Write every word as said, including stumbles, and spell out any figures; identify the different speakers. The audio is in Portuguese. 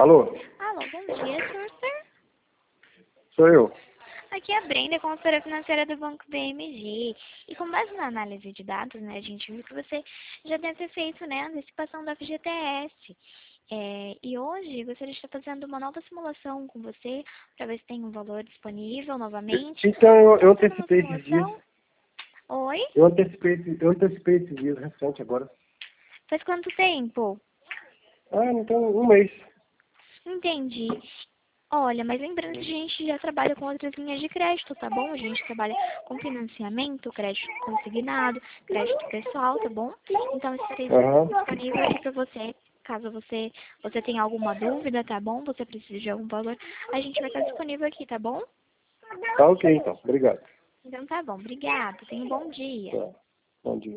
Speaker 1: Alô?
Speaker 2: Alô, bom dia, senhor Sir.
Speaker 1: Sou eu.
Speaker 2: Aqui é a Brenda, consultora financeira do Banco B M G. E com base na análise de dados, né, a gente viu que você já deve ter feito, né, a antecipação da F G T S. É, e hoje gostaria de estar fazendo uma nova simulação com você, para ver se tem um valor disponível novamente.
Speaker 1: Então, eu, eu
Speaker 2: Tá fazendo uma
Speaker 1: antecipei esses dias.
Speaker 2: simulação? Oi?
Speaker 1: Eu antecipei, esse- eu antecipei esses dias recente agora.
Speaker 2: Faz quanto tempo?
Speaker 1: Ah, então, um mês.
Speaker 2: Entendi. Olha, mas lembrando que a gente já trabalha com outras linhas de crédito, tá bom? A gente trabalha com financiamento, crédito consignado, crédito pessoal, tá bom? Então, estarei
Speaker 1: Aham.
Speaker 2: disponível aqui para você. Caso você, você tenha alguma dúvida, tá bom? Você precisa de algum valor, a gente vai estar disponível aqui, tá bom?
Speaker 1: Tá ok, então. Obrigado.
Speaker 2: Então tá bom, obrigada. Tenha um bom dia.
Speaker 1: Tá. Bom dia.